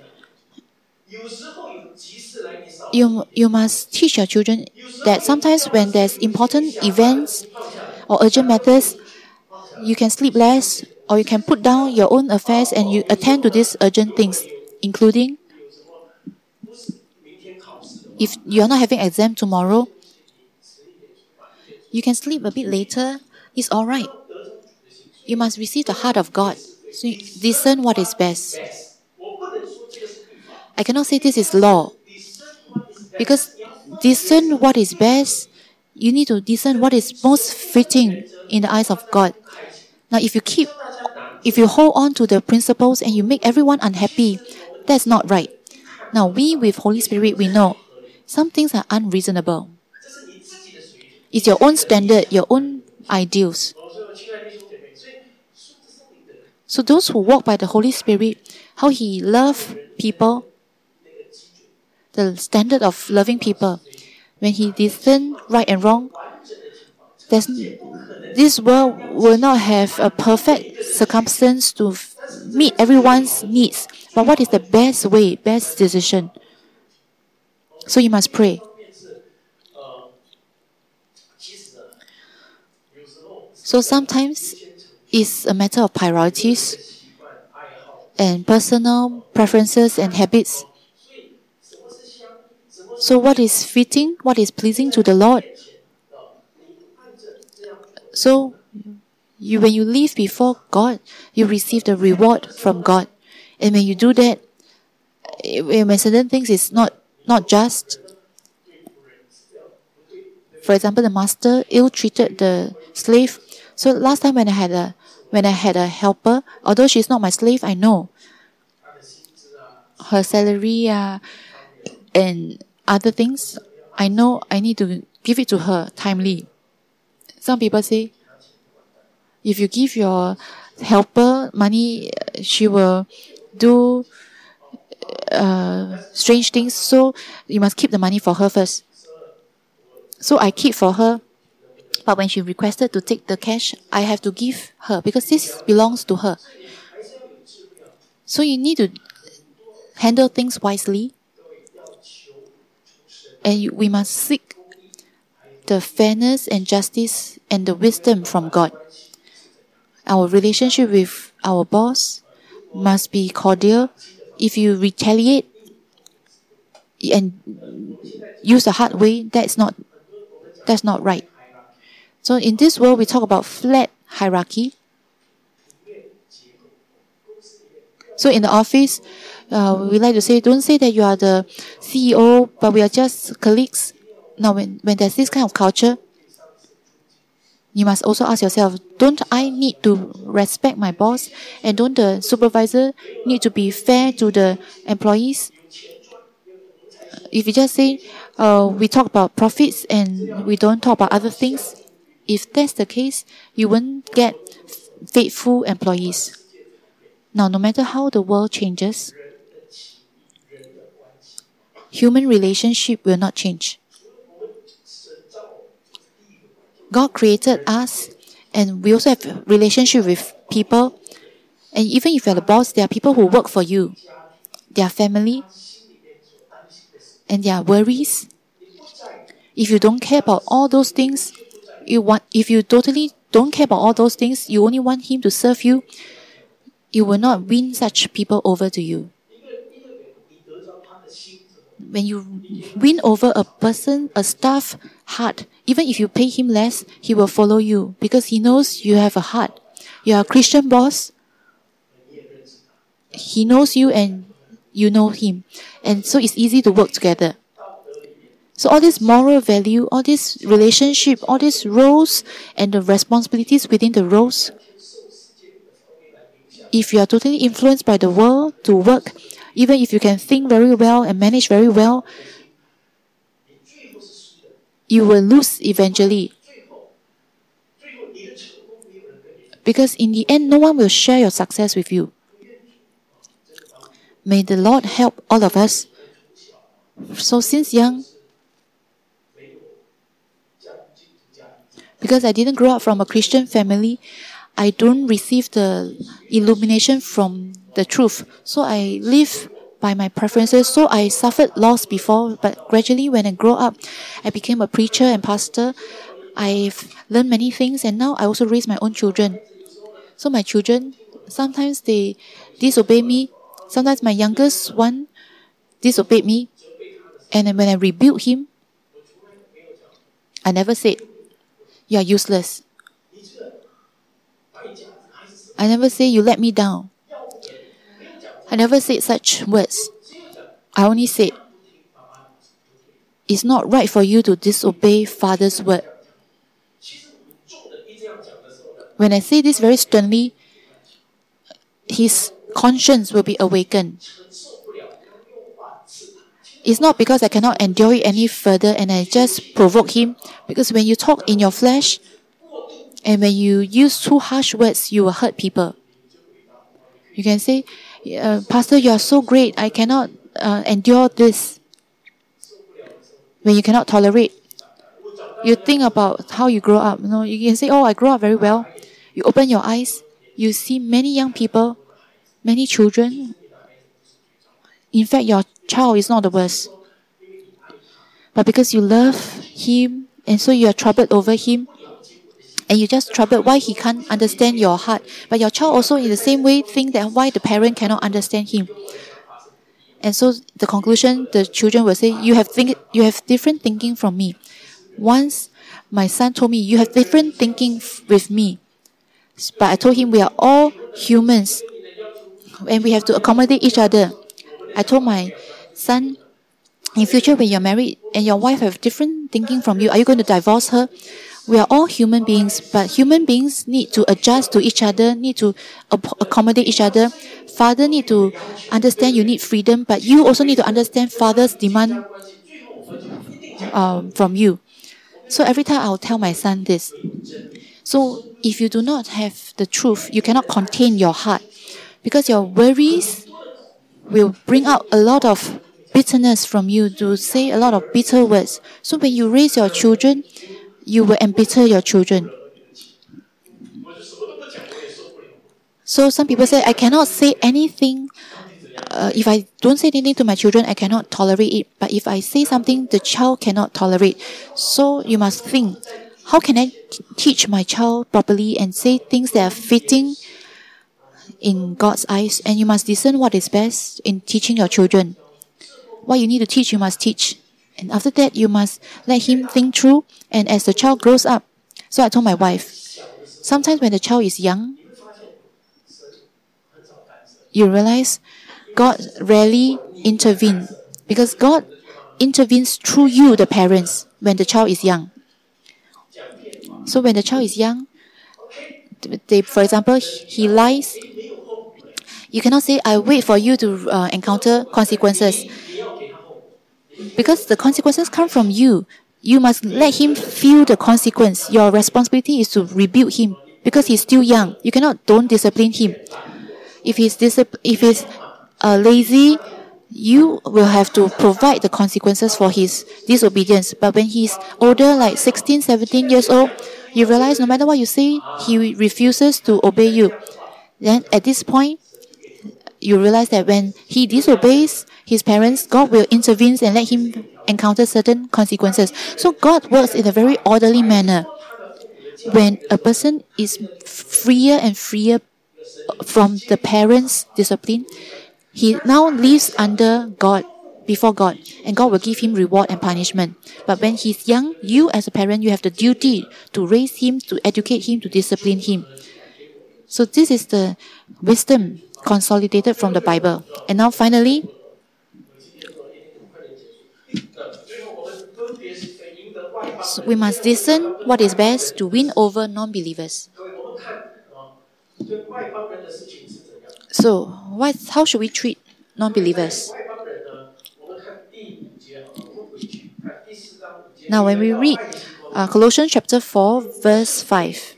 you, you must teach your children that sometimes when there's important events or urgent matters, you can sleep less or you can put down your own affairs and you attend to these urgent things, including if you're not having exam tomorrow, you can sleep a bit later. It's all right. You must receive the heart of God. So discern what is best. I cannot say this is law. Because discern what is best, you need to discern what is most fitting in the eyes of God. Now, if you keep, if you hold on to the principles and you make everyone unhappy, that's not right. Now, we with Holy Spirit, we know some things are unreasonable. It's your own standard, your own ideals. So those who walk by the Holy Spirit, how He loves people, the standard of loving people, when He discerns right and wrong, there's, this world will not have a perfect circumstance to f- meet everyone's needs. But what is the best way, best decision? So you must pray. So sometimes it's a matter of priorities and personal preferences and habits. So what is fitting, what is pleasing to the Lord? So you, when you live before God, you receive the reward from God. And when you do that, when certain things is not, not just, For example, the master ill-treated the slave. So last time when I had a when I had a helper, although she's not my slave, I know her salary uh, and other things. I know I need to give it to her timely. Some people say, if you give your helper money, she will do uh, strange things. So you must keep the money for her first. So I keep for her. But when she requested to take the cash, I have to give her because this belongs to her. So you need to handle things wisely. And you, we must seek the fairness and justice and the wisdom from God. Our relationship with our boss must be cordial. If you retaliate and use the hard way, that's not that's not right. So in this world, we talk about flat hierarchy. So in the office, uh, we like to say, don't say that you are the C E O, but we are just colleagues. Now, when, when there's this kind of culture, you must also ask yourself, don't I need to respect my boss? And don't the supervisor need to be fair to the employees? If you just say, uh, we talk about profits and we don't talk about other things, if that's the case, you won't get faithful employees. Now, no matter how the world changes, human relationship will not change. God created us, and we also have a relationship with people. And even if you're the boss, there are people who work for you. Their family and their worries. If you don't care about all those things, you want. If you totally don't care about all those things, you only want him to serve you, you will not win such people over to you. When you win over a person, a staff heart, even if you pay him less, he will follow you because he knows you have a heart. You are a Christian boss. He knows you and you know him. And so it's easy to work together. So all this moral value, all this relationship, all these roles and the responsibilities within the roles, if you are totally influenced by the world to work, even if you can think very well and manage very well, you will lose eventually. Because in the end, no one will share your success with you. May the Lord help all of us. So since young, because I didn't grow up from a Christian family, I don't receive the illumination from the truth. So I live by my preferences. So I suffered loss before, but gradually when I grow up, I became a preacher and pastor. I've learned many things, and now I also raise my own children. So my children, sometimes they disobey me. Sometimes my youngest one disobeyed me. And then when I rebuke him, I never said, you are useless. I never say, you let me down. I never said such words. I only said, it's not right for you to disobey Father's word. When I say this very sternly, his conscience will be awakened. It's not because I cannot endure it any further and I just provoke him. Because when you talk in your flesh and when you use too harsh words, you will hurt people. You can say, uh, Pastor, you are so great. I cannot uh, endure this. When you cannot tolerate, you think about how you grow up. You know, you can say, oh, I grew up very well. You open your eyes, you see many young people, many children. In fact, your child is not the worst. But because you love him, and so you are troubled over him, and you just troubled why he can't understand your heart. But your child also in the same way think that why the parent cannot understand him. And so the conclusion, the children will say, you have think, you have different thinking from me. Once my son told me, you have different thinking f- with me. But I told him we are all humans and we have to accommodate each other. I told my son, in future when you're married and your wife have different thinking from you, are you going to divorce her? We are all human beings, but human beings need to adjust to each other, need to ap- accommodate each other. Father need to understand you need freedom, but you also need to understand father's demand um, from you. So every time I'll tell my son this. So if you do not have the truth, you cannot contain your heart, because your worries will bring out a lot of bitterness from you, to say a lot of bitter words. So when you raise your children, you will embitter your children. So some people say, I cannot say anything. Uh, if I don't say anything to my children, I cannot tolerate it. But if I say something, the child cannot tolerate. So you must think, how can I t- teach my child properly and say things that are fitting in God's eyes? And you must discern what is best in teaching your children. What you need to teach, you must teach. And after that, you must let him think through. And as the child grows up, so I told my wife, sometimes when the child is young, you realize God rarely intervenes, because God intervenes through you, the parents, when the child is young. So when the child is young, they, for example, he lies, you cannot say, I wait for you to uh, encounter consequences. Because the consequences come from you. You must let him feel the consequence. Your responsibility is to rebuke him, because he's still young. You cannot don't discipline him. If he's discipl- if he's uh, lazy, you will have to provide the consequences for his disobedience. But when he's older, like sixteen, seventeen years old, you realize no matter what you say, he refuses to obey you. Then at this point, you realize that when he disobeys his parents, God will intervene and let him encounter certain consequences. So God works in a very orderly manner. When a person is freer and freer from the parents' discipline, he now lives under God, before God, and God will give him reward and punishment. But when he's young, you as a parent, you have the duty to raise him, to educate him, to discipline him. So this is the wisdom consolidated from the Bible. And now finally, so we must discern what is best to win over non-believers. So, what, how should we treat non-believers? Now, when we read uh, Colossians chapter four, verse five,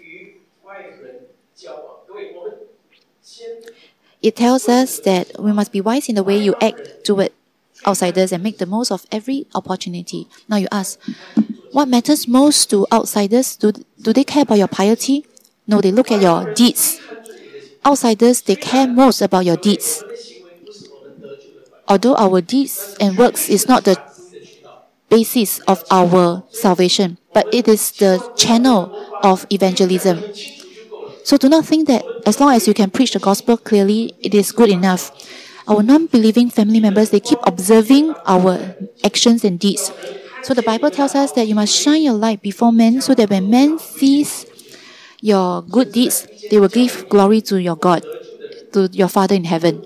it tells us that we must be wise in the way you act toward outsiders and make the most of every opportunity. Now you ask, what matters most to outsiders? Do, do they care about your piety? No, they look at your deeds. Outsiders, they care most about your deeds. Although our deeds and works is not the basis of our salvation, but it is the channel of evangelism. So do not think that as long as you can preach the gospel clearly, it is good enough. Our non-believing family members, they keep observing our actions and deeds. So the Bible tells us that you must shine your light before men, so that when men sees your good deeds, they will give glory to your God, to your Father in heaven.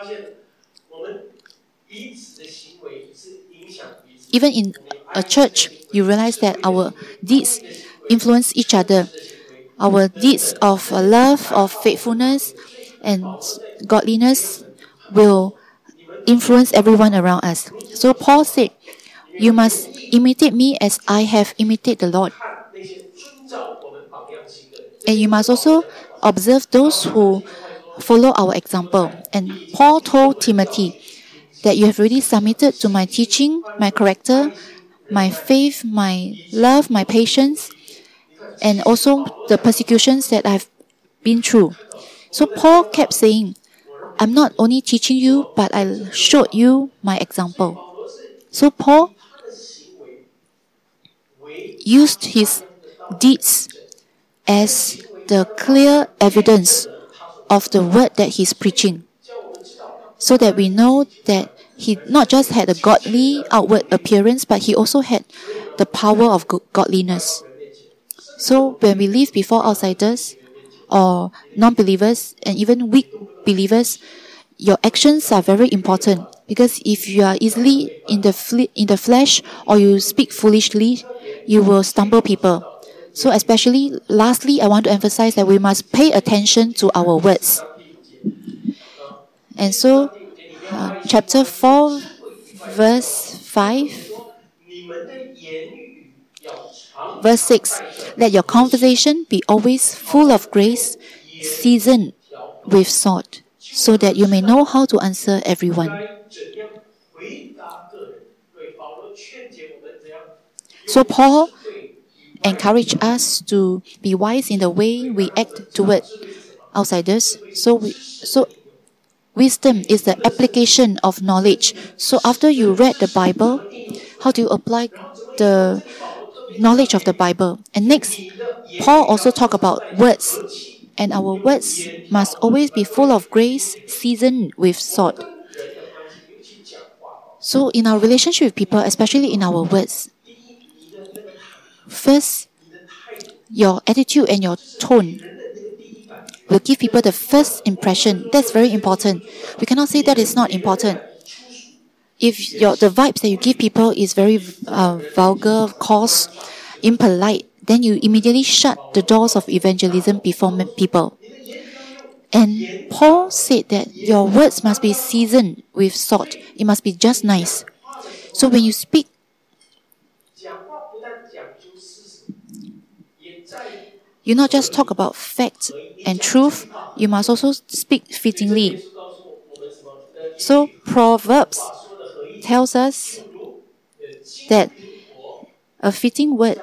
Even in a church, you realize that our deeds influence each other. Our deeds of love, of faithfulness, and godliness will influence everyone around us. So Paul said, you must imitate me as I have imitated the Lord. And you must also observe those who follow our example. And Paul told Timothy that you have already submitted to my teaching, my character, my faith, my love, my patience, and also the persecutions that I've been through. So Paul kept saying, I'm not only teaching you, but I showed you my example. So Paul used his deeds as the clear evidence of the word that he's preaching, so that we know that he not just had a godly outward appearance, but he also had the power of godliness. So when we live before outsiders or non-believers and even weak believers, your actions are very important. Because if you are easily in the fle- in the flesh or you speak foolishly, you will stumble people. So especially, lastly, I want to emphasize that we must pay attention to our words. And so, uh, chapter four, verse five, verse six, let your conversation be always full of grace, seasoned with salt, so that you may know how to answer everyone. So Paul encouraged us to be wise in the way we act toward outsiders. So, we, so wisdom is the application of knowledge. So after you read the Bible, how do you apply the knowledge of the Bible? And next, Paul also talked about words. And our words must always be full of grace, seasoned with salt. So in our relationship with people, especially in our words, first, your attitude and your tone will give people the first impression. That's very important. We cannot say that is not important. If your the vibes that you give people is very uh, vulgar, coarse, impolite, then you immediately shut the doors of evangelism before people. And Paul said that your words must be seasoned with salt. It must be just nice. So when you speak, you not just talk about fact and truth, you must also speak fittingly. So Proverbs tells us that a fitting word.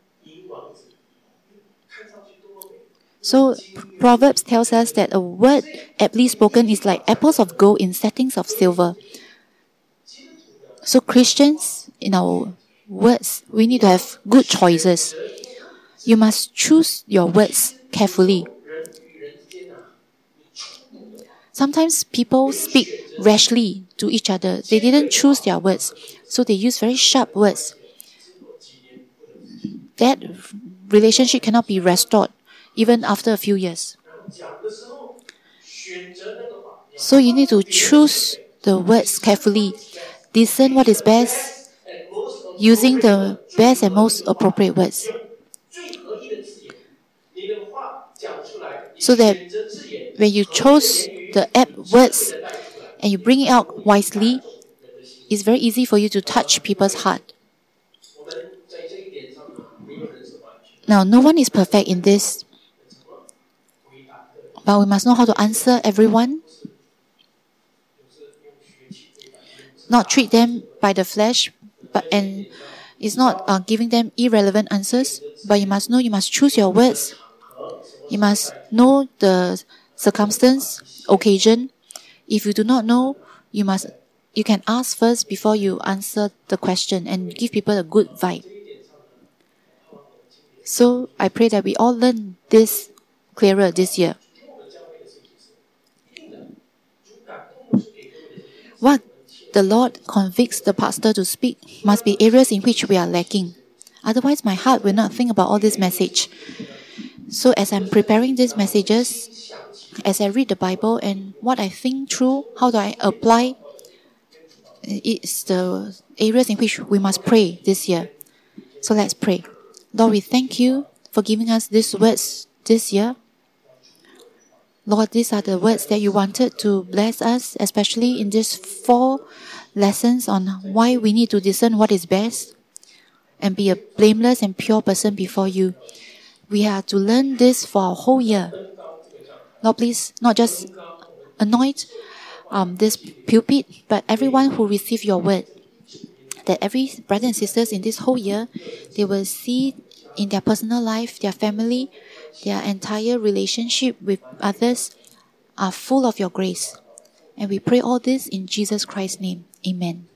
So Proverbs tells us that a word aptly spoken is like apples of gold in settings of silver. So Christians, in our words, we need to have good choices. You must choose your words carefully. Sometimes people speak rashly to each other. They didn't choose their words, so they use very sharp words. That relationship cannot be restored even after a few years. So you need to choose the words carefully. Discern what is best, using the best and most appropriate words. So that when you chose the apt words and you bring it out wisely, it's very easy for you to touch people's heart. Now, no one is perfect in this, but we must know how to answer everyone. Not treat them by the flesh, but and it's not uh, giving them irrelevant answers. But you must know, you must choose your words. You must know the circumstance, occasion. If you do not know, you must you can ask first before you answer the question and give people a good vibe. So I pray that we all learn this clearer this year. What the Lord convicts the pastor to speak must be areas in which we are lacking. Otherwise, my heart will not think about all this message. So as I'm preparing these messages, as I read the Bible and what I think through, how do I apply, it's the areas in which we must pray this year. So let's pray. Lord, we thank you for giving us these words this year. Lord, these are the words that you wanted to bless us, especially in these four lessons on why we need to discern what is best and be a blameless and pure person before you. We are to learn this for our whole year. Lord, please, not just anoint um, this pulpit, but everyone who receive your word. That every brother and sisters in this whole year, they will see in their personal life, their family, their entire relationship with others are full of your grace. And we pray all this in Jesus Christ's name. Amen.